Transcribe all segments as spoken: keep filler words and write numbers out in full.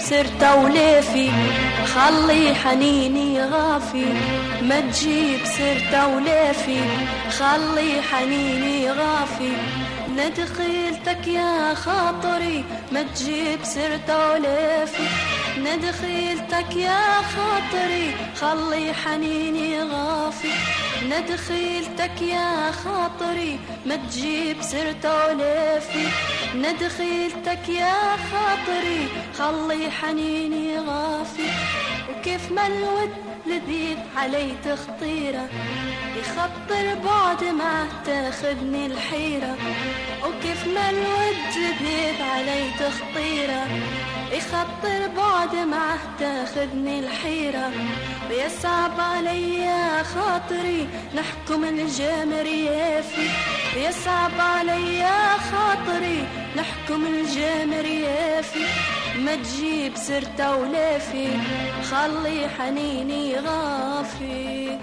سيرته ولافي، خلي حنيني غافي. ما تجيب سيرته ولافي، خلي حنيني غافي. ندخلتك يا خاطري، ما تجيب سيرته ولافي. ندخلتك يا خاطري، خلي حنيني غافي. ندخلتك يا خاطري، ما تجيب سيرته ولافي. ندخلتك يا خاطري، خلي حنيني غافي. وكيف ما الود لذيذ علي تخطيره، يخطر بعد معه تاخذني الحيرة. وكيف ما الود لذيذ علي تخطيره، يخطر بعد معه تاخذني الحيرة. ويصعب علي خاطري نحكم الجمر يافي. يصعب علي خاطري نحكم الجمر يافي. ما تجيب سيرته ولافي، خلي حنيني غافي.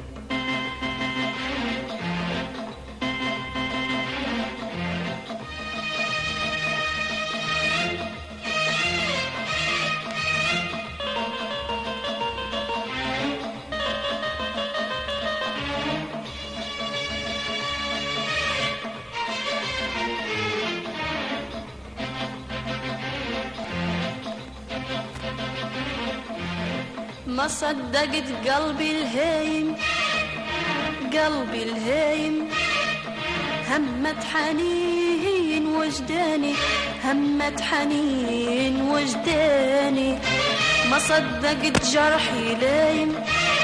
ما صدقت قلبي الهايم، قلبي الهايم. همت حنين وجداني، همت حنين وجداني. ما صدقت جرحي لايم،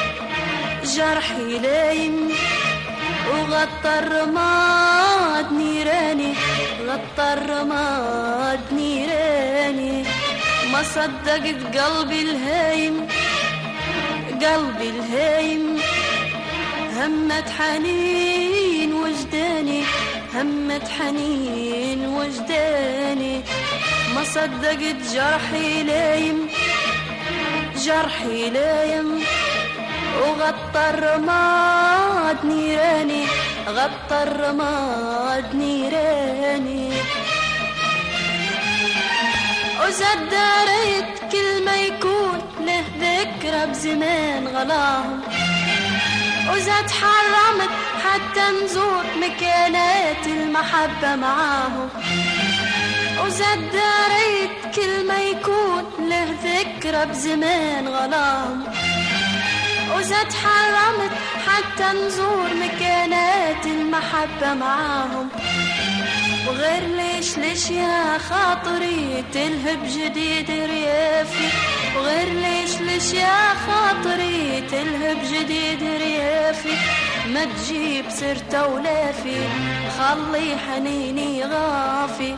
جرحي لايم. وغطى الرماد نيراني، غطى الرماد نيراني. ما صدقت قلبي الهايم، قلبي الهايم. همت حنين وجداني، همت حنين وجداني. ما صدقت جرحي لايم، جرحي لايم. وغطى الرماد نيراني، غطى الرماد نيراني. وزاد داريت كل ما يكون له ذكرى بزمان غلاهم. وزاد حرمت حتى نزور مكانات المحبة معاهم. وزاد داريت كل ما يكون له ذكرى بزمان غلاهم. وزاد حرمت حتى نزور مكانات المحبة معاهم. وغير ليش ليش يا خاطري تلهب جديد ريافي. وغير ليش ليش يا خاطري تلهب جديد ريافي. ما تجيب سيرته ولافي، خلي حنيني غافي.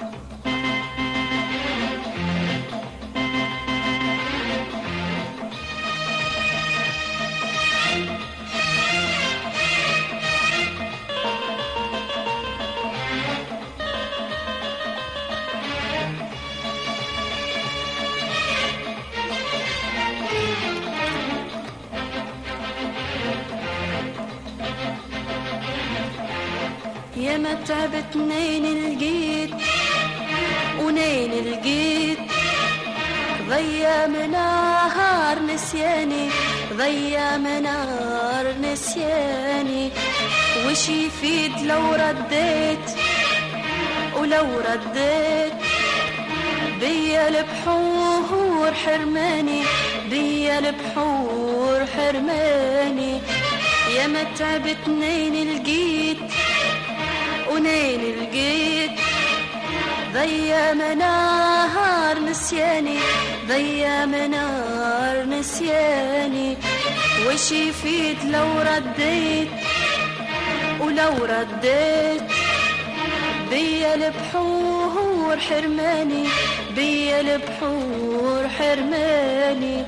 يا ما تعبت نين لقيت، ونين لقيت. ضيا منهار نسياني، ضيا منهار نسياني. وش يفيد لو رديت، ولو رديت. بيا البحور حرماني، بيا البحور حرماني. يا ما تعبت نين لقيت، ونين لقيت. ضيا منهار نسياني، ضيا منهار نسياني. وش يفيد لو رديت، ولو رديت. بيا البحور حرماني، بيا البحور حرماني.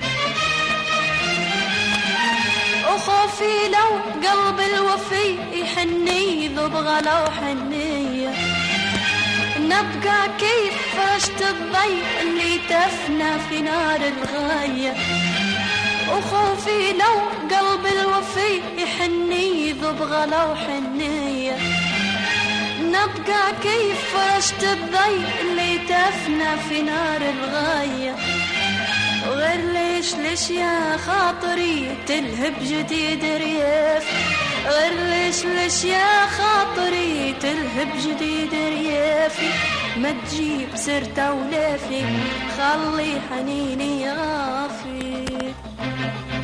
وخوفي لو قلب الوفي يحني يذبغى لو حنية. نبقى كيف فرشت الضي اللي تفنى في نار الغاية. وخوفي لو قلب الوفي يحني يذبغى لو حنية. نبقى كيف فرشت الضي اللي تفنى في نار الغاية. ليش ليش يا خاطري تلهب جديد رياف، غير ليش ليش يا خاطري تلهب جديد ريافي، ما تجيب سيرته ولافي خلي حنيني يغافي.